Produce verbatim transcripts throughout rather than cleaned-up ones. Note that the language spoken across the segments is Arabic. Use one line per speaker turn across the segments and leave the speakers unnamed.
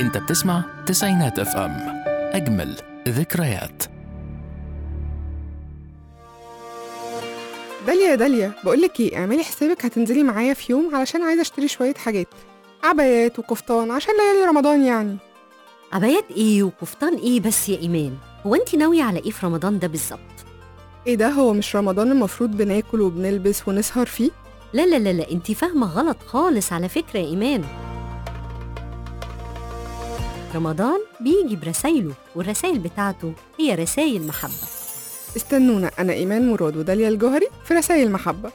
انت بتسمع تسعينات اف ام، اجمل ذكريات.
داليا يا داليا، بقولك ايه، اعملي حسابك هتنزلي معايا في يوم علشان عايزه اشتري شويه حاجات، عبايات وكفتان عشان ليالي رمضان يعني.
عبايات ايه وكفتان ايه بس يا ايمان؟ هو انت ناويه على ايه في رمضان ده بالظبط؟
ايه ده، هو مش رمضان المفروض بناكل وبنلبس ونسهر فيه؟
لا لا لا لا، انت فاهمه غلط خالص على فكره يا ايمان. رمضان بيجي برسايله، والرسايل بتاعته هي رسايل محبه.
استنونا، انا ايمان مراد وداليا الجوهري في رسائل محبه.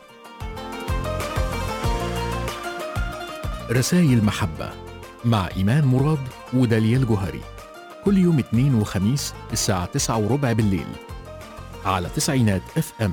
رسائل محبة مع إيمان مراد وداليا الجوهري، كل يوم اثنين وخميس الساعة تسعة وربع بالليل على تسعينات اف ام.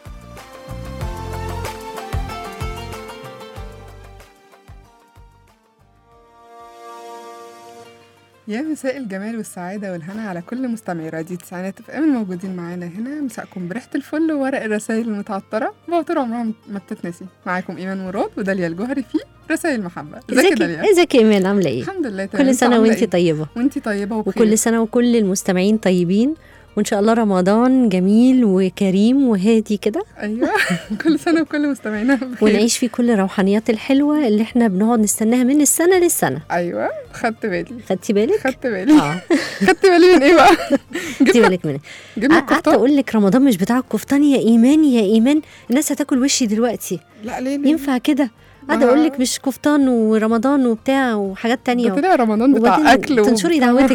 يا مساء الجمال والسعاده والهنا على كل مستمعي راديو تسعينات اف ام الموجودين معانا هنا. مساءكم بريحه الفل وورق الرسائل المتعطره بعطر عمرها ما بتتنسي. معاكم ايمان مراد وداليا الجوهري في رسائل محبه. ازيك يا داليا؟
ازيك يا ايمان، عامله ايه؟
الحمد لله تمام.
كل سنه وانتي طيبه.
وانتي طيبه وبخير.
وكل سنه وكل المستمعين طيبين، وان شاء الله رمضان جميل وكريم وهادي كده.
ايوه كل سنه وكل مستمعينا بخير،
ونعيش في كل الروحانيات الحلوه اللي احنا بنقعد نستناها من السنه للسنه.
ايوه خدت بالي.
خدتي بالك؟
خدت بالي. اه خدت بالي من ايه بقى؟
خدتي بالك من ايه؟ قعدت اقول لك رمضان مش بتاع الكفتان يا ايمان يا ايمان، الناس هتاكل وشي دلوقتي.
لا ليه, ليه؟
ينفع كده؟ قاعده اقول لك مش كفتان ورمضان وبتاع وحاجات تانية،
ده طلع رمضان بتاع اكل
تنشري دعوتك.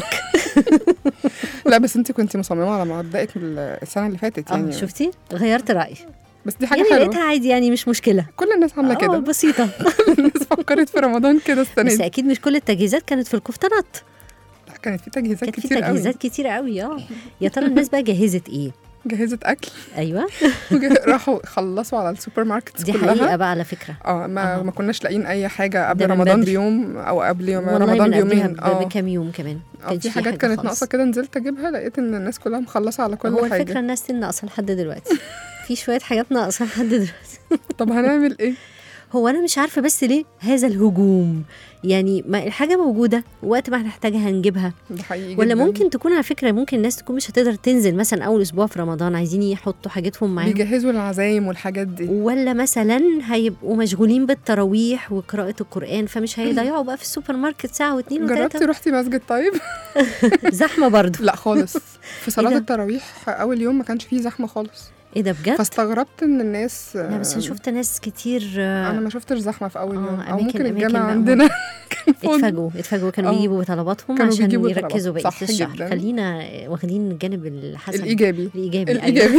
لا بس انت كنتي مصممه على مبدأك السنه اللي فاتت يعني.
اه شفتي غيرت رايي،
بس دي حاجه
يعني
حلوه.
لقيتها عادي يعني، مش مشكله.
كل الناس عامله كده،
بسيطه.
كل الناس فكرت في رمضان كده السنه
بس
دي.
اكيد مش كل التجهيزات كانت في الكفتانات.
لا كانت في تجهيزات
كانت
كتير
في
قوي.
تجهيزات كتير قوي. اه يا ترى الناس بقى جهزت ايه؟
جهزت اكل.
ايوه
راحوا خلصوا على السوبر ماركت
دي
كلها.
حقيقه بقى على فكره.
اه ما,
آه.
ما كناش لاقيين اي حاجه قبل رمضان
بدري.
بيوم او قبل يوم
والله
رمضان
من
بيومين.
اه بكام يوم كمان.
اه في حاجات كانت ناقصه كده، نزلت اجيبها لقيت ان الناس كلها مخلصه على كل
هو
حاجه.
هو الفكره الناس ناقصه لحد دلوقتي. في شويه حاجات ناقصه لحد دلوقتي.
طب هنعمل ايه؟
هو انا مش عارفه بس ليه هذا الهجوم، يعني ما الحاجه موجوده وقت ما هنحتاجها هنجيبها.
ده حقيقي
ولا
جداً.
ممكن تكون على فكره، ممكن الناس تكون مش هتقدر تنزل مثلا اول اسبوع في رمضان، عايزين يحطوا حاجتهم معاهم،
بيجهزوا العزايم والحاجات دي.
ولا مثلا هيبقوا مشغولين بالتراويح وقراءه القران، فمش هيضيعوا بقى في السوبر ماركت ساعه واثنين وثلاثه.
جربتي روحتي مسجد طيب؟
زحمه برضو؟
لا خالص. في صلاه التراويح اول يوم ما كانش فيه زحمه خالص.
ايه ده بجد؟
فاستغربت ان الناس.
لا بس انا شفت ناس كتير.
انا ما شفتش زحمه في اول يوم، او ممكن
أماكن
الجامعه عندنا
اتفاجئوا اتفاجئوا كانوا بيجيبوا طلباتهم عشان يركزوا بقيه الشهر.
جداً.
خلينا واخدين الجانب الحسن
الايجابي
الايجابي
الايجابي.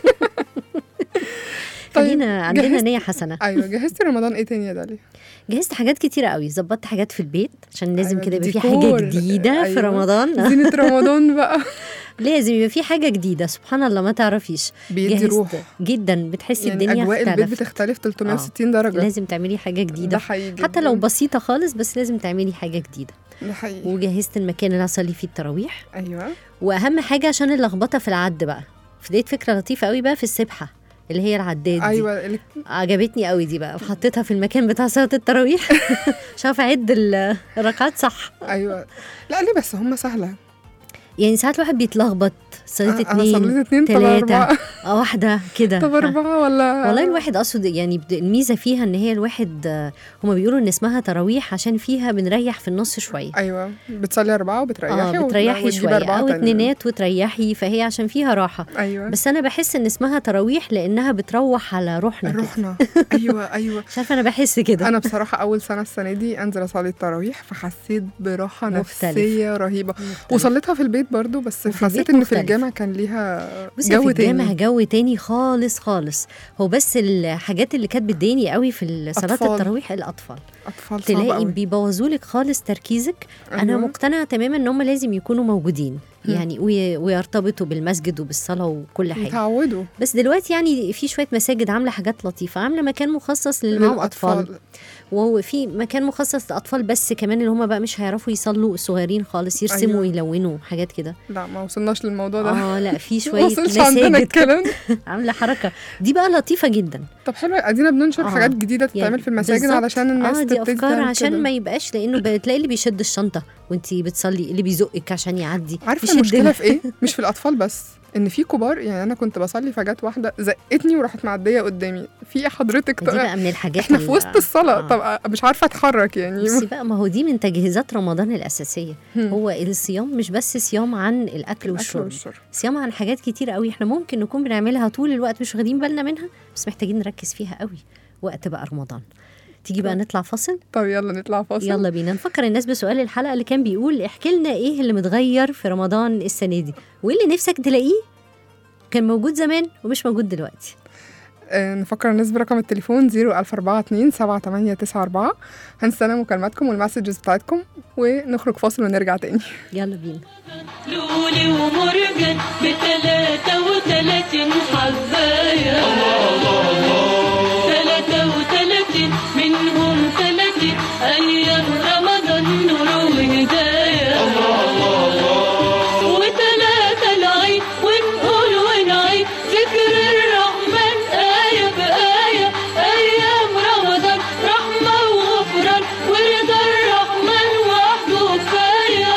خلينا عندنا نيه حسنه.
ايوه جهزتي رمضان ايه تاني يا داليا؟
جهزت حاجات كتيرة قوي، ظبطت حاجات في البيت عشان لازم
أيوة
كده يبقى في
ديكور.
حاجه جديده. أيوة. في رمضان
زينة رمضان بقى.
لازم يبقى في حاجه جديده، سبحان الله ما تعرفيش.
بيدي روح
جدا، بتحسي
يعني
الدنيا
اجواء
اختلفت.
البيت بتختلف ثلاثمية وستين درجه.
لازم تعملي حاجه جديده،
ده حقيقي
حتى لو بسيطه خالص، بس لازم تعملي حاجه جديده.
ده حقيقي.
وجهزت المكان اللي هصلي فيه التراويح.
ايوه.
واهم حاجه عشان اللخبطه في العد بقى، لقيت فكره لطيفه قوي بقى في السبحه اللي هي العداد دي.
ايوه اللي...
عجبتني قوي دي بقى، حطيتها في المكان بتاع صلاه التراويح. شاف اعد الركعات صح.
ايوه لا ليه بس هم سهله
يعني ساعات الواحد بيتلخبط، صليت اتنين
صليت اتنين
تلاتة اه واحده كده.
طب اربعه ولا
والله الواحد اقصد يعني الميزه فيها ان هي الواحد هما بيقولوا ان اسمها تراويح عشان فيها بنريح في النص شويه.
ايوه بتصلي اربعه وبتريحي.
اه بتريحي شويه او اتنينات وتريحي، فهي عشان فيها راحه.
ايوه.
بس انا بحس ان اسمها تراويح لانها بتروح على روحنا
روحنا. ايوه ايوه
مش عارفه انا بحس كده.
انا بصراحه اول سنه السنه دي انزل اصلي التراويح فحسيت براحه
مختلف.
نفسيه رهيبه.
مختلف.
وصليتها في البيت برضو، بس حسيت ان في الجامع كان ليها جو
في الجامع
تاني.
جو تاني خالص خالص. هو بس الحاجات اللي كانت بتضايقني قوي في صلاه التراويح الاطفال
اطفال
تلاقي بيبوظولك خالص تركيزك. أيوة. انا مقتنعه تماما ان هم لازم يكونوا موجودين يعني ويرتبطوا بالمسجد وبالصلاه وكل حاجه
يتعودوا.
بس دلوقتي يعني في شويه مساجد عامله حاجات لطيفه، عامله مكان مخصص للمعهم اطفال وهو في مكان مخصص للاطفال بس كمان اللي هم بقى مش هيعرفوا يصلوا، الصغيرين خالص يرسموا
أيوة.
ويلونوا حاجات كده.
لا ما وصلناش للموضوع ده.
اه لا في شويه
وصلش عندنا
مساجد
الكلام.
عامله حركه دي بقى لطيفه جدا.
طب حلو، ادينا بننشر
آه.
حاجات جديده تتعمل
يعني
في المساجد
بالظبط.
علشان الناس
اه دي
تبتدي
افكار
تعمل
عشان
كده.
ما يبقاش، لانه بتلاقي اللي بيشد الشنطه وانتي بتصلي، اللي بيزقك عشان يعدي.
عارفه
بيشد
المشكله
لها.
في ايه؟ مش في الاطفال بس، ان في كبار. يعني انا كنت بصلي فجات واحده زقتني وراحت معديه قدامي. في ايه حضرتك؟
دي بقى من الحاجات
احنا في
اللي-
وسط الصلاه.
آه.
طب مش عارفه اتحرك يعني.
بس بقى ما هو دي من تجهيزات رمضان الأساسية. هو الصيام مش بس صيام عن الأكل,
الأكل
والشرب.
والشرب.
صيام عن حاجات كتير قوي احنا ممكن نكون بنعملها طول الوقت مش واخدين بالنا منها، بس محتاجين نركز فيها قوي وقت بقى رمضان. تيجي بقى نطلع فاصل.
طب يلا نطلع فاصل.
يلا بينا نفكر الناس بسؤال الحلقة اللي كان بيقول احكي لنا ايه اللي متغير في رمضان السنة دي، وايه اللي نفسك تلاقيه كان موجود زمان ومش موجود دلوقتي.
آه، نفكر الناس برقم التليفون صفر ألف أربعة اتنين سبعة تمانية تسعة أربعة. هنستنى مكالماتكم والمسجز بتاعتكم ونخرج فاصل ونرجع تاني.
يلا بينا.
لولي ومرجان بتلاتة وتلاتين حباية، تلاتة وتلاتين منهم تلاتين أيام رمضان نور وهداية، وتلاتة العيد ونقول ونعيد ذكر الرحمن آية بآية، أيام رمضان رحمة وغفران ورضا الرحمن وحده كفاية.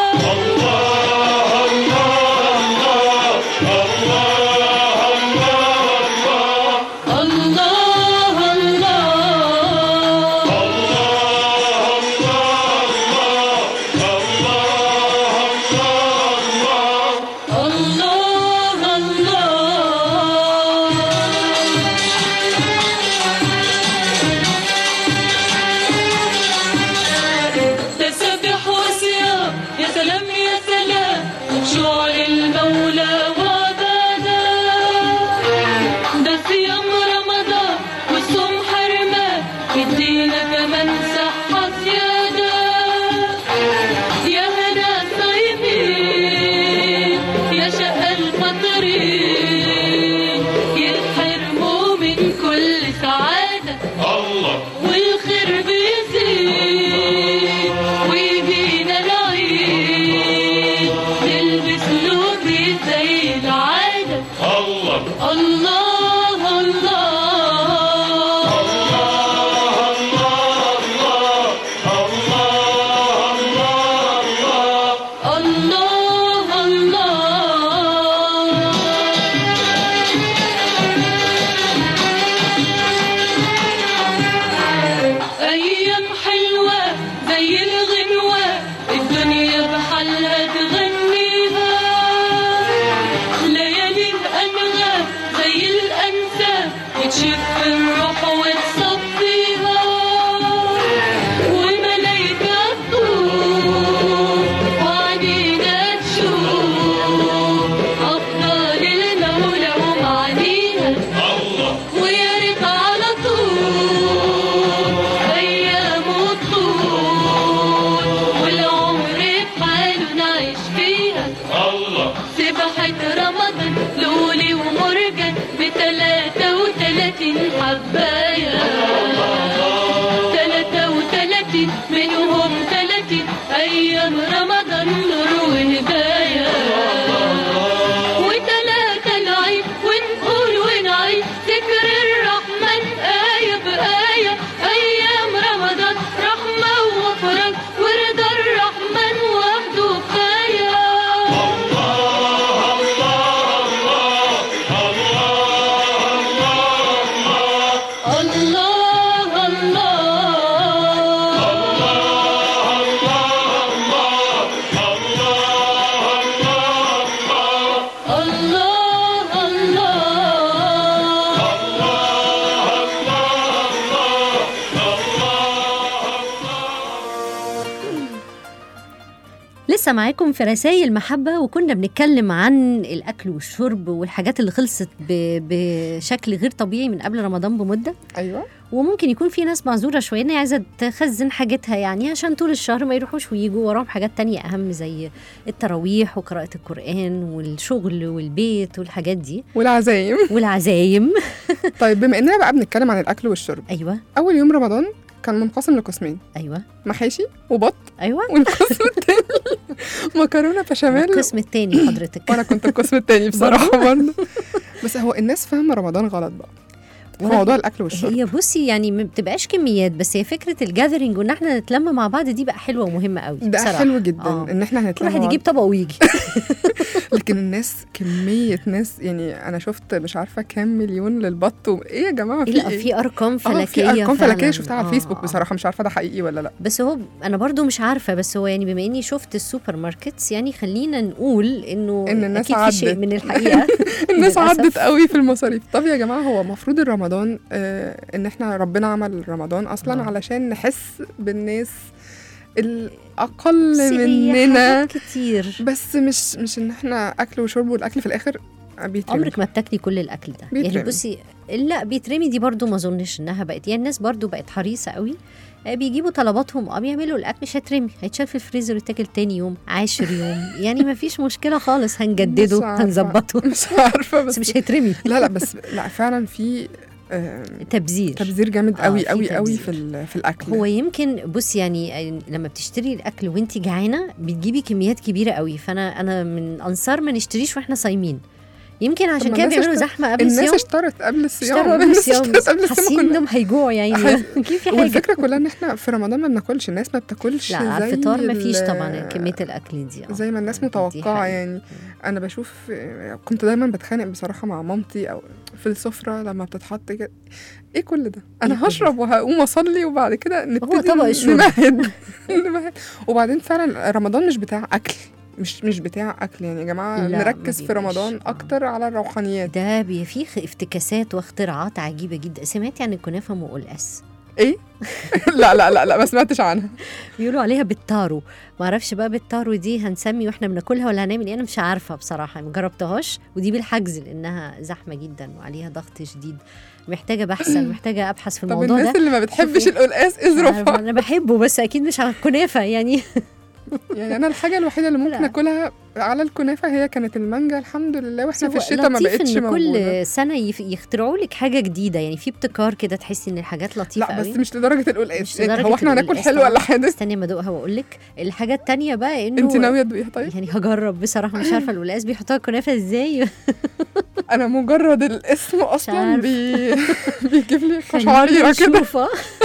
تسبح وصيام يا سلام يا سلام وخشوع للمولى وعبادة، ده صيام رمضان والصوم حرمان يدينا كمان صحة زيادة. يا هنا الصايمين يا شقى الفطرين يتحرموا من كل سعادة والخير بيزيد ويجينا العيد نلبس لوبي زي العادة. الله الله الله أيام حلوة زي الغنوة الدنيا بحالها تغنيها، ليالي الأنغام زي الأنسام تشف الروح وتصفيها، وملايكة تطوف وعنينا تشوف أفضل المولى ومعانيها. ويا ريت على طول أيامه طول والعمر بحاله نعيش فيها. سبحة رمضان لولي ومرجان بتلاتة وتلاتين حباية، تلاتة وتلاتين منهم تلاتين أيام رمضان نور وهداية، وتلاتة العيد ونقول ونعيد ذكر الرحمن آية بآية، أيام رمضان رحمة وغفران ورضا الرحمن وحده كفاية. الله الله
لسه معاكم في رسائل محبة، وكنا بنتكلم عن الأكل والشرب والحاجات اللي خلصت ب- بشكل غير طبيعي من قبل رمضان بمدة.
ايوه
وممكن يكون في ناس معذورة شوية إن هي عايزة تخزن حاجتها يعني عشان طول الشهر ما يروحوش ويجوا وراهم حاجات تانية أهم زي التراويح وقراءة القرآن والشغل والبيت والحاجات دي
والعزايم.
والعزايم.
طيب بما اننا بقى بنتكلم عن الاكل والشرب،
أيوة
اول يوم رمضان كان منقسم لقسمين،
ايوه
محاشي وبط،
ايوه
والقسم التاني مكرونه بشاميل.
القسم التاني حضرتك.
وانا كنت القسم التاني بصراحه برضه. بس هو الناس فاهمه رمضان غلط بقى في موضوع الاكل والشرب.
هي بصي يعني ما بتبقاش كميات، بس هي فكره الجاذرينج وان احنا نتلم مع بعض دي بقى حلوه ومهمه قوي
ده
بصراحة.
حلو جدا
آه.
ان احنا
كل
هنتلم
واحد
مع
يجيب طبق ويجي.
لكن الناس كميه ناس، يعني انا شفت مش عارفه كام مليون للبط و... ايه يا جماعه في
لا
ايه؟
في ارقام
آه،
فلكيه
في ارقام
فعلاً.
فلكيه شفتها على
آه،
الفيسبوك
آه.
بصراحه، مش عارفه ده حقيقي ولا لا.
بس هو انا برضو مش عارفه، بس هو يعني بما اني شفت السوبر ماركتس يعني خلينا نقول انه
إن الناس
اكيد في شيء
عدت.
من الحقيقه.
الناس
للأسف.
عدت قوي في المصاريف. طب يا جماعه هو المفروض الرمضان آه ان احنا ربنا عمل رمضان اصلا
آه.
علشان نحس بالناس الاقل
بس هي
مننا،
حاجات كتير.
بس مش مش ان احنا اكل وشرب والاكل في الاخر بيترمي.
عمرك ما بتاكلي كل الاكل ده
بيترمي.
يعني بصي لا بيترمي دي برضو ما اظنش انها بقت، يعني الناس برضو بقت حريصه قوي، آه، بيجيبوا طلباتهم اه بيعملوا الاكل مش هيترمي، هيتشال في الفريزر ويتاكل تاني يوم عاشر يوم. يعني ما فيش مشكله خالص، هنجدده
مش عارفة.
هنظبطه
مش عارفه
بس
بس
مش هيترمي.
لا لا بس لا فعلا في آه
تبذير
تبذير جامد
آه،
قوي
في
قوي قوي
تبذير.
في ال- في الاكل.
هو يمكن بص يعني لما بتشتري الاكل وانت جعانه بتجيبي كميات كبيره قوي، فانا انا من انصار ما نشتريش واحنا صايمين، يمكن عشان
ما
كده
الناس
بيعملوا
اشترت-
زحمه قبل
الناس
الصيام.
اشترت قبل الصيام،
اشتروا قبل
الناس
الصيام
اشترت قبل الصيام
حاسين
كلها.
انهم هيجوعوا يعني
حي-
اكيد في حاجه.
والفكره كلها ان احنا في رمضان ما بناكلش، الناس ما بتاكلش
لا على
زي
الفطار ما فيش
ال-
طبعا كميه الاكل دي آه.
زي ما الناس
دي
متوقعه
حقيقة.
يعني. انا بشوف كنت دايما بتخانق بصراحه مع مامتي او في السفره لما بتتحط كده، ايه كل ده؟
إيه
انا
كل
هشرب وهقوم اصلي وبعد كده نبتدي
طبق الشرب.
نمهد نمهد. وبعدين فعلا رمضان مش بتاع اكل، مش مش بتاع اكل يعني يا جماعه.
لا،
نركز
ما
في
بيبقاش.
رمضان
آه.
اكتر على الروحانيات.
ده بي فيه افتكاسات واختراعات عجيبه جدا. سمعتي عن الكنافه ام قلقاس؟
ايه؟ لا لا لا لا ما سمعتش عنها.
بيقولوا عليها بالتارو، ما اعرفش بقى بالتارو دي هنسمي واحنا بناكلها ولا هنعمل ايه، انا مش عارفه بصراحه، ما جربتهاش، ودي بالحجز لانها زحمه جدا وعليها ضغط شديد، محتاجه بحث محتاجه ابحث في
طب
الموضوع
الناس
ده.
اللي ما بتحبش
شوفي.
القلقاس
عارفة،
اظرفها.
انا بحبه بس اكيد مش على الكنافه يعني.
يعني انا الحاجه الوحيده اللي ممكن
لا.
اكلها على الكنافه هي كانت المانجا، الحمد لله واحنا في
هو
الشتاء ما
لطيف
بقتش
إن
موجوده.
كل سنه يف- يخترعوا لك حاجه جديده، يعني في ابتكار كده، تحسي ان الحاجات لطيفه
لا بس
قوي.
مش لدرجه
مش
القلقاس يعني.
لدرجة
هو احنا هناكل
القلقاس
حلو ولا
طبعاً.
حادق؟
استني ما ادوقها واقول لك. الحاجه التانية بقى انه
انت ناويه تدوقيها طيب؟
يعني هجرب بصراحه، مش عارفه القلقاس بيحطوها كنافه ازاي.
انا مجرد الاسم اصلا
عارفة.
بي... بيجيب لي
خلينا
قشعريره كده.
نشوف.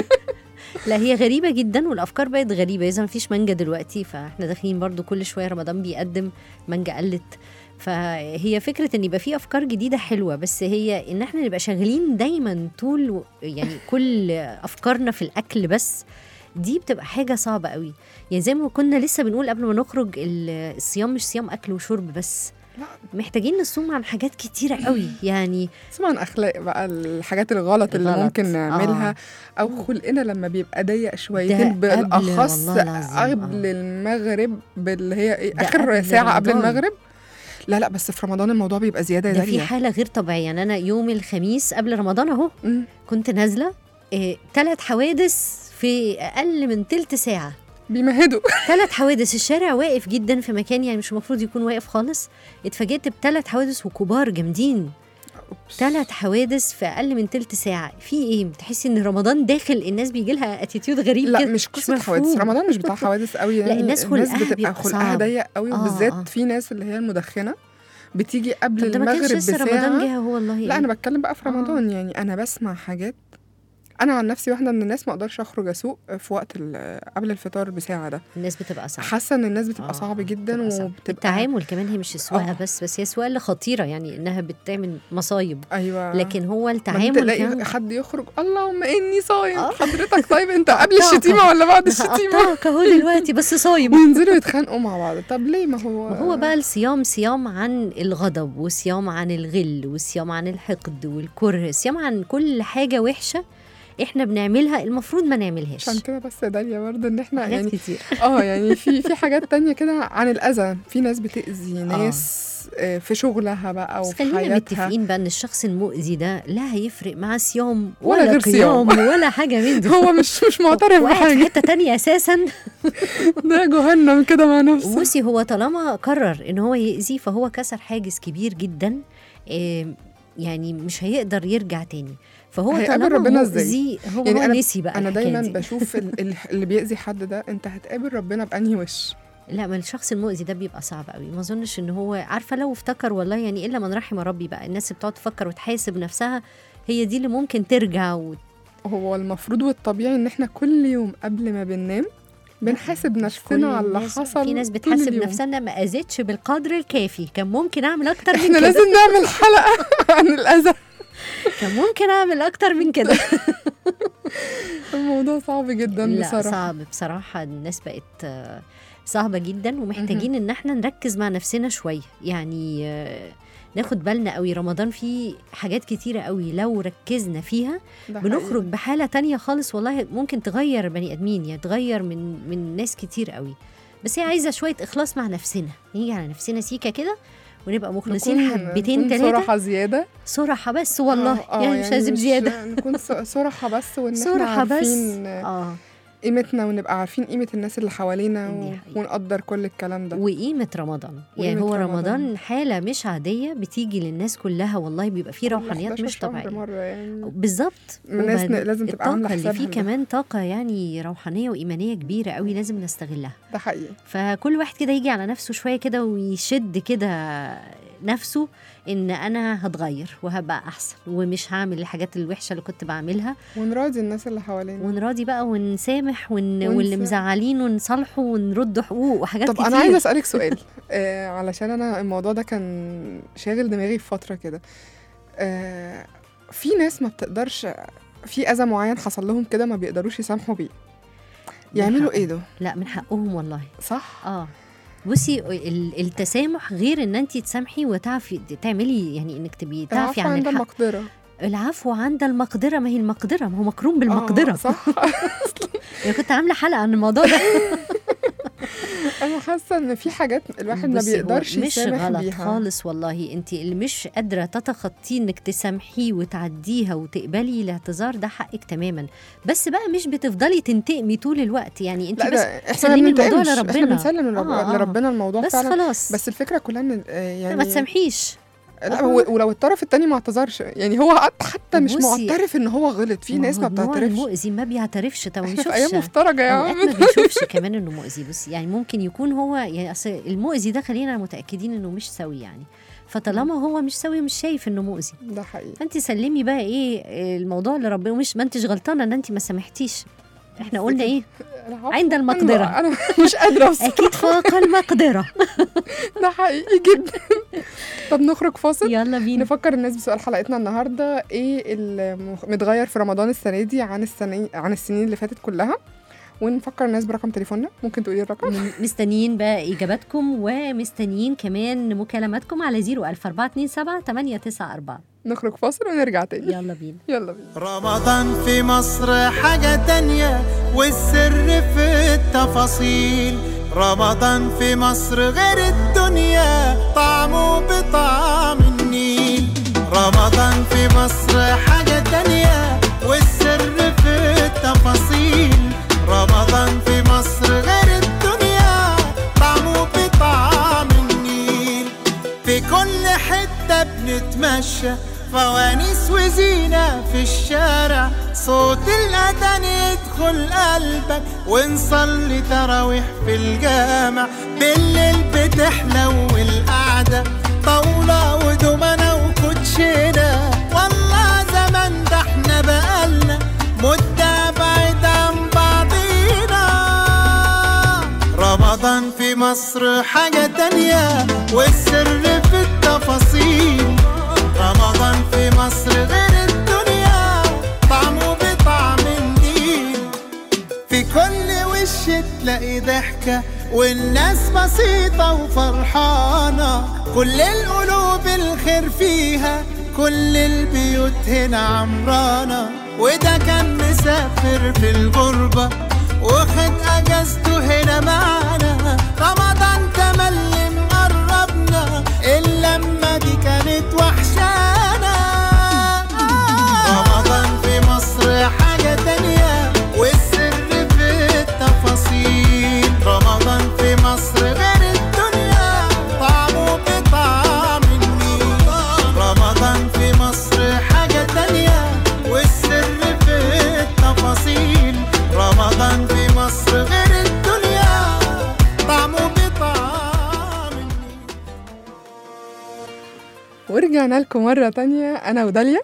لا هي غريبة جدا والأفكار بقت غريبة، إذا مفيش مانجا دلوقتي فإحنا داخلين برضو كل شوية رمضان بيقدم مانجا قلت، فهي فكرة إن يبقى في أفكار جديدة حلوة، بس هي إن إحنا نبقى شغالين دايما طول يعني كل أفكارنا في الأكل بس، دي بتبقى حاجة صعبة قوي. يعني زي ما كنا لسه بنقول قبل ما نخرج، الصيام مش صيام أكل وشرب بس،
لا.
محتاجين نصوم عن حاجات كتيرة قوي يعني.
طبعا اخلاق بقى، الحاجات الغلط اللي
غلط.
ممكن نعملها
آه.
او خلقنا لما بيبقى ضيق شويتين
ده قبل-
بالاخص
والله العظيم.
قبل المغرب، اللي هي ايه
ده
اخر
قبل
ساعه قبل
رمضان.
المغرب. لا لا بس في رمضان الموضوع بيبقى زياده
ده في
داريه.
حالة غير طبيعية. يعني أنا يوم الخميس قبل رمضان أهو
مم.
كنت نازلة إيه ثلاث حوادث في أقل من تلت ساعة.
بيمهدوا.
ثلاث حوادث، الشارع واقف جدا في مكان يعني مش المفروض يكون واقف خالص، اتفاجئت بثلاث حوادث وكبار جامدين. ثلاث حوادث في أقل من تلت ساعة. في إيه؟ بتحسي إن رمضان داخل الناس بيجي لها اتيتيود غريب
لا
كده،
مش قصه
مفهوم.
حوادث، رمضان مش بتاع حوادث قوي يعني.
لا، الناس
الناس
خلقها
بتبقى
بيبقى
خلقها
صعب.
ضيق قوي،
آه،
وبالذات
آه.
في ناس اللي هي المدخنه بتيجي قبل
طب ده ما كانش
المغرب
لسه رمضان
بساعه.
جه هو والله.
لا
إيه؟
انا بتكلم بقى في رمضان. يعني انا بسمع حاجات، انا عن نفسي واحده من الناس ما اقدرش اخرج اسوق في وقت ال- قبل الفطار بساعه ده.
الناس بتبقى صعبة.
حاسه ان الناس بتبقى
آه،
صعب جدا
بتبقى صعبة.
وبتبقى
التعامل كمان، هي مش السواقه
آه.
بس بس هي السواقه اللي خطيره يعني انها بتعمل مصايب،
ايوه.
لكن هو
ما
التعامل
تلاقي
كمان.
حد يخرج اللهم اني صايم.
آه.
حضرتك طيب انت قبل
هقطعك.
الشتيمه ولا بعد الشتيمه؟
هقطعك اهو دلوقتي بس صايم.
وينزلوا يتخانقوا مع بعض. طب ليه؟ ما هو
وهو بقى الصيام صيام عن الغضب، وصيام عن الغل، وصيام عن الحقد والكره، صيام عن كل حاجه وحشه احنا بنعملها المفروض ما نعملهاش.
عشان كده بس يا داليا برضه ان احنا
حاجات
يعني
كتير.
اه يعني في في حاجات تانية كده عن الاذى. في ناس بتاذي ناس آه. في شغلها بقى
بس
وفي
خلينا
حياتها.
متفقين بقى ان الشخص المؤذي ده لا هيفرق مع صيام
ولا
ولا,
غير
قيام
صيام.
ولا حاجه من ده.
هو مش مش معترف
واحد في
بحاجه.
حته تانية اساسا.
ده جهنم كده مع نفسه.
بصي هو طالما قرر ان هو يأذي فهو كسر حاجز كبير جدا، إيه يعني مش هيقدر يرجع تاني. فهو
هيقابل
طالما
ربنا إزاي؟
مؤذي هو
يعني
هو
أنا-
نسي بقى
انا
الحكاية
دايما
دي.
بشوف ال- ال- اللي بيأذي حد ده انت هتقابل ربنا بأنهي وش.
لا، ما الشخص المؤذي ده بيبقى صعب قوي. ما اظنش ان هو عارفه لو افتكر والله يعني الا من رحم ربي بقى. الناس اللي بتقعد تفكر وتحاسب نفسها هي دي اللي ممكن ترجع و...
هو المفروض والطبيعي ان احنا كل يوم قبل ما بننام بنحاسب
كل
نفسنا على اللي
الناس-
حصل.
في ناس
طول
بتحاسب
اليوم.
نفسها انها ما اذتش بالقدر الكافي، كان ممكن اعمل اكتر من
احنا
كده.
لازم نعمل حلقة عن الأذى.
كان ممكن اعمل اكتر من كده.
الموضوع صعب جدا
لا
بصراحة.
صعب بصراحة. الناس بقت آه، صعبة جدا، ومحتاجين ان احنا نركز مع نفسنا شوية. يعني آه، ناخد بالنا قوي. رمضان فيه حاجات كتيرة قوي لو ركزنا فيها
ده
بنخرج
حقيقي.
بحالة تانية خالص. والله ممكن تغير بني ادمين، يعني تغير من من ناس كتير قوي. بس هي عايزة شوية اخلاص مع نفسنا، نيجي على نفسنا سيكة كده ونبقى مخلصين
نكون-
حبتين
نكون
ثلاثة.
صراحة زيادة.
صراحة بس والله.
آه، آه،
يعني مش لازم زيادة.
نكون ص- صراحة بس وإن احنا
صراحة بس.
عارفين
اه
قيمتنا ونبقى عارفين قيمة الناس اللي حوالينا
دي
و...
حقيقة.
ونقدر كل الكلام ده.
وقيمة رمضان. يعني
وقيمة
هو
رمضان.
رمضان حالة مش عادية بتيجي للناس كلها. والله بيبقى فيه روحانيات
إحداشر
مش
شهر
طبيعية.
مرة يعني.
بالظبط.
الناس
وبعد-
لازم تبقى عاملة
الطاقة اللي فيه
حسابها.
كمان طاقة يعني روحانية وإيمانية كبيرة قوي لازم نستغلها.
ده حقيقي.
فكل واحد كده يجي على نفسه شوية كده ويشد كده نفسه إن أنا هتغير وهبقى أحسن ومش هعمل الحاجات الوحشة اللي كنت بعملها،
ونراضي الناس اللي حوالينا.
ونراضي بقى ونسامح ون...
ونسامح.
واللي مزعلين ونصالحه ونرد حقوق وحاجات
طب
كتير.
أنا عايزة أسألك سؤال. آه علشان أنا الموضوع ده كان شاغل دماغي في فترة كده. آه في ناس ما بتقدرش، في أذى معين حصل لهم كده ما بيقدروش يسامحوا بيه. يعملوا
حقهم.
إيه ده؟
لا، من حقهم والله.
صح؟
اه بصي، ال- التسامح غير ان انت تسامحي وتعفي تعملي، يعني انك تبقي تعفي
العفو
عن
عند
الحق.
المقدرة.
العفو عند المقدره. ما هي المقدره، ما هو مكروم بالمقدره.
آه صح.
يعني كنت عامله حلقه عن الموضوع ده.
أنا حاسة إن في حاجات الواحد ما
بصي، هو
بيقدرش
مش
يسامح
غلط
بيها
خالص والله. انت اللي مش قادره تتخطيه انك تسامحيه وتعديها وتقبلي الاعتذار، ده حقك تماما. بس بقى مش بتفضلي تنتقمي طول الوقت. يعني انت
لا
بس
ده احنا
سلمي
ما
الموضوع
بننتقمش، احنا
لربنا.
بنسلم لرب...
آه، آه.
لربنا الموضوع
بس
فعلا.
خلاص.
بس الفكرة كلها ان آه، يعني
ما تسامحيش.
لا هو ولو الطرف التاني ما اعتذرش، يعني هو حتى مش
بصي،
معترف ان هو غلط. في ناس ما
النوع
بتعترفش.
المؤذي ما بيعترفش. طب ما
احنا في ايام
بيشوفش
مفترجة يا
اوقات
عم.
ما بيشوفش كمان انه مؤذي. بس يعني ممكن يكون هو يعني اصل المؤذي ده خلينا متاكدين انه مش سوي يعني. فطالما هو مش سوي مش شايف انه مؤذي،
ده حقيقي.
فانت سلمي بقى ايه الموضوع لربنا. ومش ما انتش غلطانه ان انت ما سامحتيش. احنا قلنا ايه؟
العفو
عند المقدرة.
انا أنا مش قادرة أوصل.
اكيد فوق المقدره.
ده حقيقي جدا. طب نخرج فاصل.
يلا بينا.
نفكر الناس بسؤال حلقتنا النهارده، ايه المتغير في رمضان السنه دي عن السنين عن السنين اللي فاتت كلها، ونفكر الناس برقم تليفوننا. ممكن تقولي الرقم؟
مستنيين بقى اجاباتكم، ومستنيين كمان مكالماتكم على زيرو ألف أربعة اتنين سبعة تمانية تسعة أربعة.
نخرج فاصل ونرجع تاني.
يلا بينا.
يلا بينا.
رمضان في مصر حاجة تانية، والسر في التفاصيل. رمضان في مصر غير الدنيا، طعمه بطعم النيل. رمضان في مصر حاجة تانية، والسر في التفاصيل. رمضان في مصر غير الدنيا، طعمه بطعم النيل. في كل حتة بنتمشى، فوانيس وزينة في الشارع، صوت الأذان يدخل قلبك، ونصلي تراويح في الجامع. بالليل بتحلو القعدة، طاولة ودومنة وكوتشينة. والله زمان ده احنا بقالنا مدة بعيد عن بعضينا. رمضان في مصر حاجة تانية، والسر في التفاصيل. رمضان في مصر غير الدنيا، طعمه بطعم النيل. في كل وش تلاقي ضحكة، والناس بسيطة وفرحانة. كل القلوب الخير فيها، كل البيوت هنا عمرانة. وده كان مسافر في الغربة، واخد اجازته هنا معانا. رمضان تملي مقربنا، اللمة دي كانت وحشانا. رمضان في مصر حاجة تانية، والسر في التفاصيل. رمضان في مصر غير الدنيا، طعمه بطعم النيل. رمضان في مصر حاجة تانية، والسر
ورجعنا لكم مرة تانية أنا وداليا.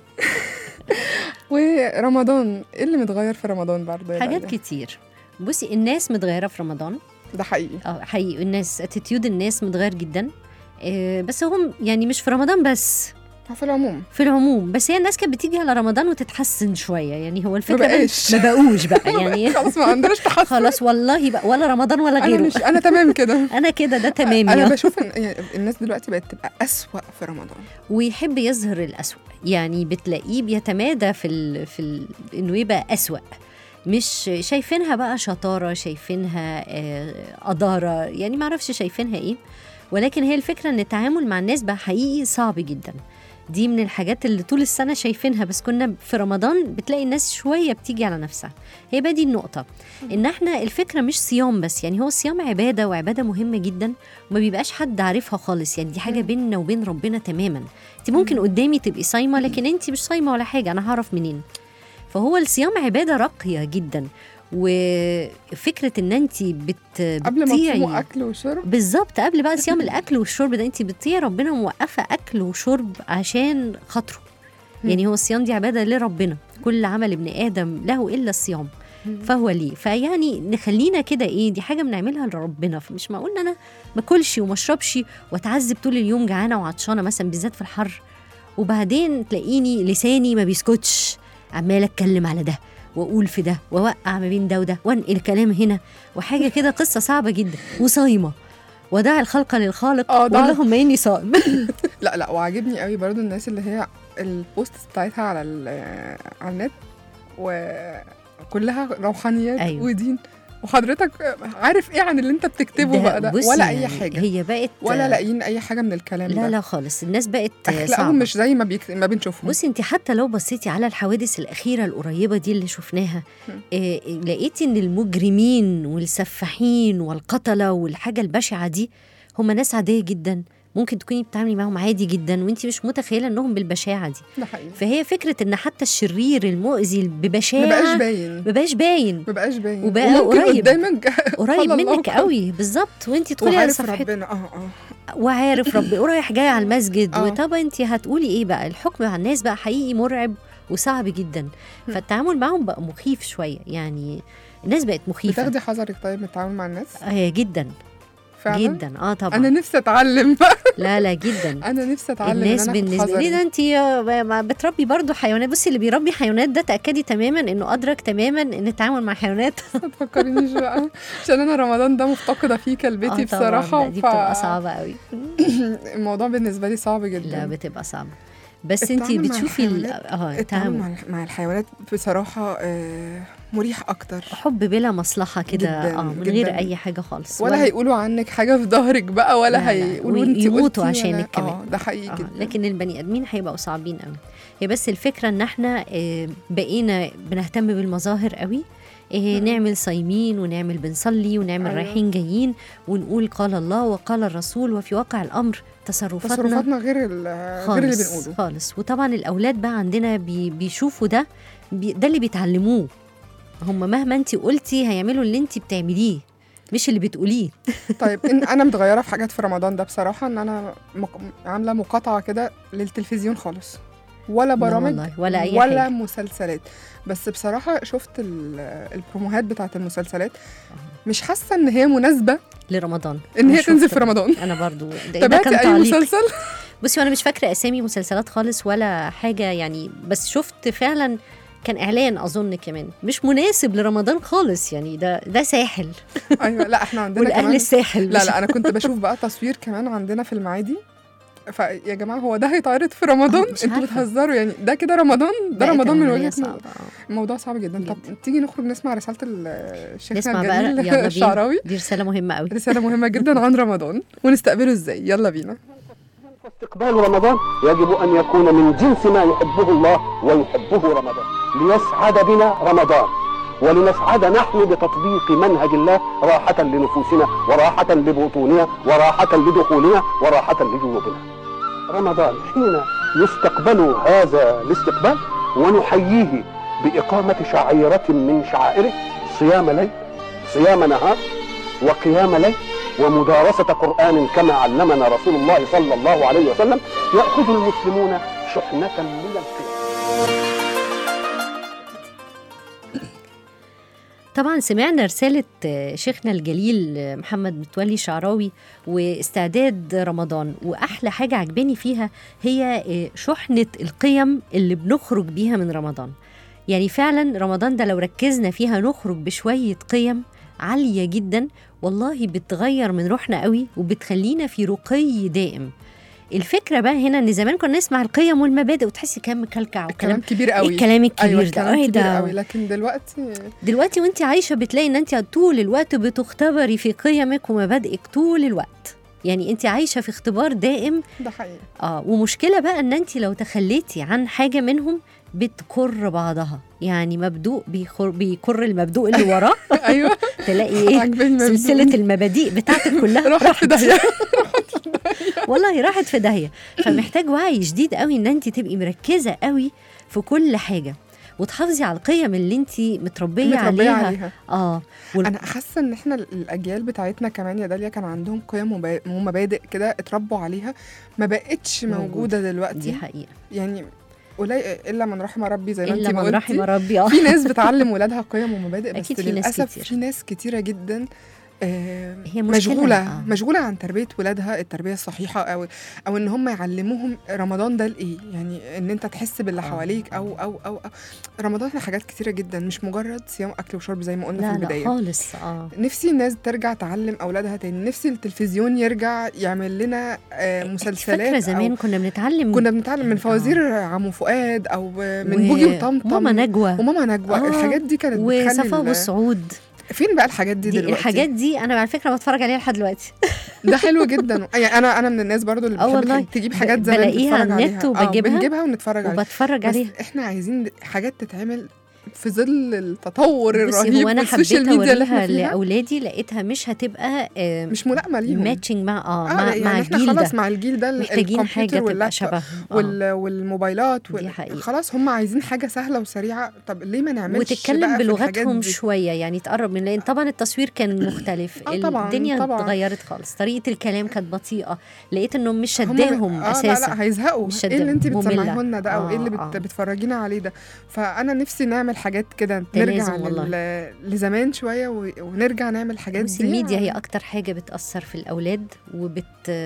ورمضان إيه اللي متغير في رمضان برضه يا
حاجات
داليا؟
كتير. بصي الناس متغيره في رمضان،
ده حقيقي.
اه حقيقي الناس اتيتيود الناس متغير جدا. آه بس هم يعني مش في رمضان بس،
في العموم
في العموم. بس هي الناس كانت بتيجي على رمضان وتتحسن شويه، يعني هو الفكره
ما بقاش.
ما بقوش بقى يعني
خلاص ما عندناش تحسن.
خلاص والله بقى ولا رمضان ولا
أنا
غيره.
مش أنا تمام كده.
انا كده ده تمام
أنا
يعني.
بشوف إن يعني الناس دلوقتي بقت تبقى أسوأ في رمضان.
ويحب يظهر الأسوأ، يعني بتلاقيه بيتمادى في ال... في ال... انه يبقى أسوأ، مش شايفينها بقى شطارة، شايفينها آه، قدارة، يعني معرفش شايفينها ايه. ولكن هي الفكرة ان التعامل مع الناس بقى حقيقي صعب جدا. دي من الحاجات اللي طول السنة شايفينها، بس كنا في رمضان بتلاقي الناس شوية بتيجي على نفسها. هي بقى دي النقطة، ان احنا الفكرة مش صيام بس، يعني هو الصيام عبادة، وعبادة مهمة جدا وما بيبقاش حد عارفها خالص، يعني دي حاجة بيننا وبين ربنا تماما. انت ممكن قدامي تبقي صايمة لكن انت مش صايمة ولا حاجة، انا هعرف منين؟ فهو الصيام عبادة راقية جدا. وفكرة ان انت بت
قبل ما
بتطيعي
تصوموا أكل وشرب
بالظبط، قبل بقى صيام الاكل والشرب ده انت بتطيعي ربنا، موقفة اكل وشرب عشان خاطره. يعني هو الصيام دي عبادة لربنا، كل عمل ابن آدم له إلا الصيام فهو ليه. فيعني نخلينا كده ايه، دي حاجة بنعملها لربنا، فمش معقول ان انا ما اكلش وما اشربش واتعذب طول اليوم جعانة وعطشانة مثلا، بالذات في الحر، وبعدين تلاقيني لساني ما بيسكتش، عمال اتكلم على ده واقول في ده واوقع ما بين ده وده وانقل كلام هنا وحاجة كده، قصة صعبة جدا. وصايمة ودع الخلق للخالق اللهم اني صائم.
لا لا وعجبني قوي برضو الناس اللي هي البوست بتاعتها على على النت وكلها روحانيات
أيوة.
ودين، وحضرتك عارف ايه عن اللي انت بتكتبه بقى ده ولا اي حاجه،
هي بقت
ولا لاقيين اي حاجه من الكلام
لا
ده.
لا خالص، الناس بقت
اخلاقهم مش زي ما, بيك... ما بنشوفهم.
بصي انت حتى لو بصيتي على الحوادث الاخيره القريبه دي اللي شفناها، إيه لقيتي ان المجرمين والسفاحين والقتله والحاجه البشعه دي هم ناس عاديه جدا، ممكن تكوني بتعاملي معهم عادي جدا وانت مش متخيله انهم بالبشاعه دي.
ده حقيقي.
فهي فكره ان حتى الشرير المؤذي ببشاعه
مبقاش باين
مبقاش باين
مبقاش باين
وبقى قريب
قدامك
قريب منك قوي بالظبط، وانت تدخلي على صفحته
ربنا اه اه
وعارف ربنا ورايح جاي على المسجد.
آه.
وطب انت هتقولي ايه بقى؟ الحكم على الناس بقى حقيقي مرعب وصعب جدا، فالتعامل معهم بقى مخيف شويه، يعني الناس بقت مخيفه.
بتاخدي حذرك طيب من التعامل مع الناس؟
آه جدا
فعلا؟
جدا اه طبعا.
انا نفسي اتعلم بقى.
لا لا جدا
انا نفسي اتعلم
الناس
إن أنا
بالنسبه لي ده انت بتربي برضو حيوانات. بصي اللي بيربي حيوانات ده تاكدي تماما انه ادرك تماما ان التعامل مع حيوانات.
ما تفكرنيش بقى عشان انا رمضان ده مفتقده فيه كلبتي
آه
بصراحه.
دي بتبقى صعبه قوي.
الموضوع بالنسبه لي صعب جدا.
لا بتبقى صعبه، بس انت بتشوفي اه
التعامل مع الحيوانات بصراحه آه مريح اكتر،
حب بلا مصلحه كده اه من
جداً.
غير اي حاجه خالص،
ولا, ولا هيقولوا عنك حاجه في ظهرك بقى، ولا
لا
هيقولوا
لا.
انت
يموتوا عشانك كمان.
اه ده حقيقي
آه.
جدا.
لكن البني ادمين هيبقوا صعبين قوي. هي بس الفكره ان احنا آه بقينا بنهتم بالمظاهر قوي، إيه نعمل صايمين ونعمل بنصلي ونعمل أيوة. رايحين جايين ونقول قال الله وقال الرسول، وفي واقع الامر تصرفاتنا
تصرفاتنا غير غير اللي بنقوله
خالص. وطبعا الاولاد بقى عندنا بي بيشوفوا ده بي ده اللي بيتعلموه هم، مهما انت قلتي هيعملوا اللي انت بتعمليه مش اللي بتقوليه.
طيب إن انا متغيره في حاجات في رمضان ده بصراحه، ان انا مق... عامله مقاطعه كده للتلفزيون خالص، ولا برامج
ولا أي
ولا
حاجة.
مسلسلات. بس بصراحه شفت البروموهات بتاعت المسلسلات مش حاسه ان هي مناسبه
لرمضان
ان هي تنزل في رمضان.
انا برضو
ده, ده كان اي تعليق. مسلسل
بصي وانا مش فاكره اسامي مسلسلات خالص ولا حاجه يعني، بس شفت فعلا كان اعلان اظن كمان مش مناسب لرمضان خالص، يعني ده ده ساحل.
ايوه لا احنا عندنا
والاهل
كمان
الساحل.
لا لا انا كنت بشوف بقى تصوير كمان عندنا في المعادي، فيا جماعه هو ده هيتعرض في رمضان؟ انتوا بتهزروا يعني؟ ده كده رمضان؟ ده رمضان من وجهه نظري. الموضوع صعب جدا. جدا. طب تيجي نخرج نسمع رساله الشيخ الجليل الشعراوي،
دي رساله مهمه قوي،
رساله مهمه جدا عن رمضان ونستقبله ازاي. يلا بينا.
استقبال رمضان يجب أن يكون من جنس ما يحبه الله ويحبه رمضان، ليسعد بنا رمضان ولنسعد نحن بتطبيق منهج الله راحة لنفوسنا وراحة لبطوننا وراحة لدخولنا وراحة لجنوبنا. رمضان حين يستقبل هذا الاستقبال ونحييه بإقامة شعيرة من شعائره، صيام ليل صيام نهار وقيام ليل ومدارسة قرآن كما علمنا رسول الله صلى الله عليه وسلم، يأخذ المسلمون شحنة من القيم.
طبعا سمعنا رسالة شيخنا الجليل محمد متولي شعراوي واستعداد رمضان، وأحلى حاجة عجباني فيها هي شحنة القيم اللي بنخرج بيها من رمضان. يعني فعلا رمضان ده لو ركزنا فيها نخرج بشوية قيم عالية جدا، والله بتغير من روحنا قوي وبتخلينا في رقي دائم. الفكرة بقى هنا ان زمان كنا نسمع القيم والمبادئ وتحسي كلام مكلكع
وكلام كبير قوي.
إيه الكلام الكبير
أيوة
ده؟
كلام
ايه
كبير
ده؟
قوي. لكن دلوقتي
دلوقتي وانت عايشة بتلاقي ان انت طول الوقت بتختبري في قيمك ومبادئك طول الوقت. يعني انت عايشة في اختبار دائم.
ده حقيقي.
اه ومشكلة بقى ان انت لو تخليتي عن حاجة منهم بتكر بعضها، يعني مبدوء بيكر, بيكر المبدوء اللي وراه.
ايوه
تلاقي ايه سلسلة المبادئ بتاعتك كلها
راحت في داهية.
والله راحت في داهية. فمحتاج وعي جديد قوي ان انت تبقي مركزة قوي في كل حاجة وتحافظي على القيم اللي انت متربية,
متربية
عليها.
عليها.
اه وال...
انا حاسه ان احنا الاجيال بتاعتنا كمان يا داليا كان عندهم قيم ومبادئ كده اتربوا عليها، ما بقتش موجوده دلوقتي.
دي حقيقة.
يعني قليل الا من رحم ربي زي ما انت
إلا
ما
من
قلتي.
رحم ربي. اه
في ناس بتعلم ولادها قيم ومبادئ، بس
أكيد في ناس
للاسف
كتير.
في ناس كتيره جدا آه
هي مشكلة.
مشغوله
آه.
مشغوله عن تربيه ولادها التربيه الصحيحه، او او ان هم يعلموهم رمضان ده لايه، يعني ان انت تحس باللي حواليك أو, او او او رمضان في حاجات كتيره جدا، مش مجرد صيام اكل وشرب زي ما قلنا
لا
في البدايه.
لا خالص. اه
نفسي الناس ترجع تعلم اولادها تاني، نفسي التلفزيون يرجع يعمل لنا آه مسلسلات.
فاكرة زمان كنا بنتعلم
كنا بنتعلم من فوازير آه. عمو فؤاد او من و... بوجي وطمطم
وماما نجوى
وماما نجوى آه. الحاجات دي كانت
وصفا والسعود.
فين بقى الحاجات دي,
دي
دلوقتي؟
الحاجات دي انا على فكره بتفرج عليها لحد دلوقتي.
ده حلو جدا. يعني انا انا من الناس برضو اللي بتحب تجيب حاجات زمان
بلاقيها على النت وبجيبها
بنجيبها ونتفرج عليها
وبتفرج عليها.
احنا عايزين حاجات تتعمل في ظل التطور الرهيب
وانا
والسوشيال ميديا اللي احنا فيها.
لاولادي لقيتها مش هتبقى آه
مش ملائمه ليهم،
ماتشنج مع اه,
آه
مع,
يعني
مع
احنا
الجيل
خلاص
ده
مع الجيل ده
محتاجين حاجه تبقى شبه
وال والموبايلات
وال...
خلاص هم عايزين حاجه سهله وسريعه. طب ليه ما نعملش
وتتكلم بلغتهم شويه، يعني تقرب من، لان طبعا التصوير كان مختلف.
آه طبعًا
الدنيا
طبعًا.
اتغيرت خالص، طريقه الكلام كانت بطيئه، لقيت انهم مش شداهم
آه
اساسا.
لا لا هيزهقوا، ايه اللي انت بتسمعيه لنا ده او ايه اللي بت... بتفرجينا عليه ده. فانا نفسي نعمل حاجات كده، نرجع لل... لزمان شويه و... ونرجع نعمل حاجات دي.
الميديا هي اكتر حاجه بتاثر في الاولاد، وبت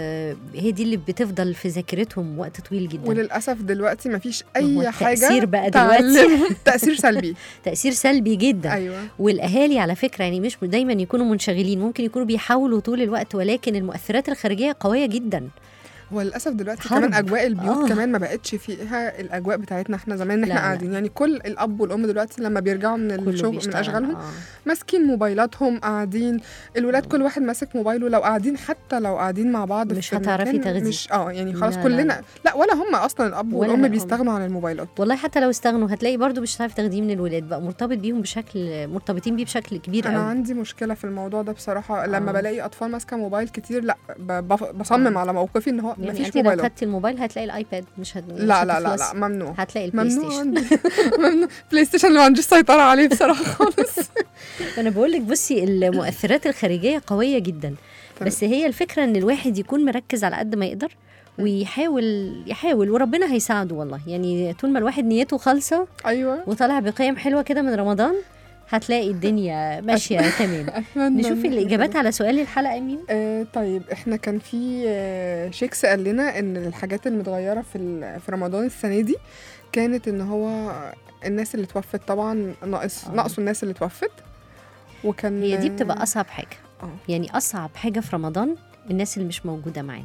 هي دي اللي بتفضل في ذاكرتهم وقت طويل جدا.
وللاسف دلوقتي ما فيش اي حاجه
تأثير بقى دلوقتي
تأثير سلبي
تأثير سلبي جدا.
أيوة.
والاهالي على فكره يعني مش دايما يكونوا منشغلين، ممكن يكونوا بيحاولوا طول الوقت، ولكن المؤثرات الخارجيه قويه جدا.
هو للاسف دلوقتي
حرب.
كمان اجواء البيوت
آه.
كمان ما بقتش فيها الاجواء بتاعتنا احنا زمان احنا قاعدين. يعني كل الاب والام دلوقتي لما بيرجعوا من الشغل من اشغالهم آه. ماسكين موبايلاتهم قاعدين، الولاد كل واحد ماسك موبايله. لو قاعدين حتى لو قاعدين مع بعض
مش هتعرفي تاخدي
مش اه يعني خلاص
لا
كلنا
لا,
لا. لا ولا هم اصلا الاب والام بيستغنوا عن الموبايلات.
والله حتى لو استغنوا هتلاقي برضو مش هتعرفي تاخديه من الولاد، بقى مرتبط بيهم بشكل مرتبطين بيه بشكل كبير
انا
قوي.
عندي مشكله في الموضوع ده بصراحه. لما آه. بلاقي اطفال ماسكه موبايل كتير لا بصمم آه. على موقفي ان هو
يعني
مفيش موبايلات.
الموبايل هتلاقي الايباد مش هت...
لا لا لا لا ممنوع.
هتلاقي البلاي ستيشن.
ممنوع. بلاي ستيشن اللي ما عنديش سيطره عليه بصراحه خالص.
انا بقول لك بصي المؤثرات الخارجيه قويه جدا، بس هي الفكره ان الواحد يكون مركز على قد ما يقدر ويحاول يحاول وربنا هيساعده والله. يعني طول ما الواحد نيته خالصه
ايوه
وطالع بقيم حلوه كده من رمضان هتلاقي الدنيا ماشيه تمام. نشوف الاجابات على سؤال الحلقه يا مين.
آه طيب احنا كان في آه شيكس قال لنا ان الحاجات المتغيره في في رمضان السنه دي كانت ان هو الناس اللي توفت طبعا ناقص آه. ناقصوا الناس اللي توفت. وكان
هي دي بتبقى اصعب حاجه
آه.
يعني اصعب حاجه في رمضان الناس اللي مش موجوده معانا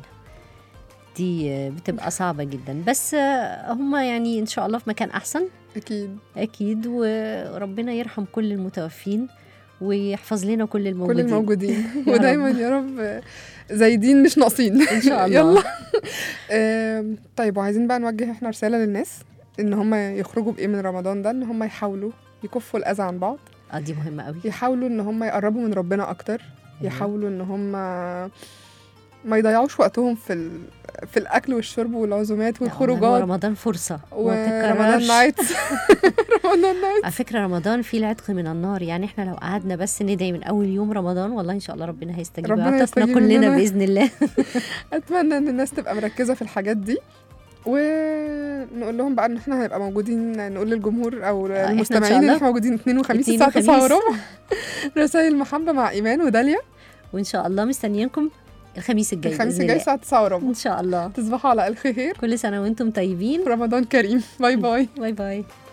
دي بتبقى صعبه جدا، بس هم يعني ان شاء الله في مكان احسن
اكيد
اكيد، وربنا يرحم كل المتوفين ويحفظ لنا كل الموجودين
كل الموجودين ودايما يا رب زايدين مش ناقصين
ان شاء الله.
يلا طيب وعايزين بقى نوجه احنا رساله للناس ان هم يخرجوا بايه من رمضان ده، ان هم يحاولوا يكفوا الاذى عن بعض.
اه دي مهمه قوي.
يحاولوا ان هم يقربوا من ربنا اكتر، يحاولوا ان هم ما يضيعوش وقتهم في في الاكل والشرب والعزومات
لا، والله هو
والخروجات
رمضان فرصه ما
ورمضان
تتكررش.
نايت رمضان نايت.
على فكره رمضان فيه العتق من النار، يعني احنا لو قعدنا بس ندعي من اول يوم رمضان والله ان شاء الله ربنا هيستجيب
ربنا
ويعتقنا
يستجيب
كلنا
مننا.
باذن الله.
اتمنى ان الناس تبقى مركزه في الحاجات دي، ونقول لهم بقى ان احنا هنبقى موجودين، نقول للجمهور او
إحنا إن شاء
المستمعين ان
الله
احنا موجودين اثنين وخميس
اثنين
الساعه تسعة
وخميس.
وربع. رسائل محبه مع ايمان وداليا
وان شاء الله مستنيينكم الخميس الجاي
الخميس
بإذن
الجاي
الله.
الساعه تسعة وربع.
ان شاء الله
تصبحوا على الف خير،
كل سنه وانتم طيبين.
رمضان كريم. باي باي.
باي باي.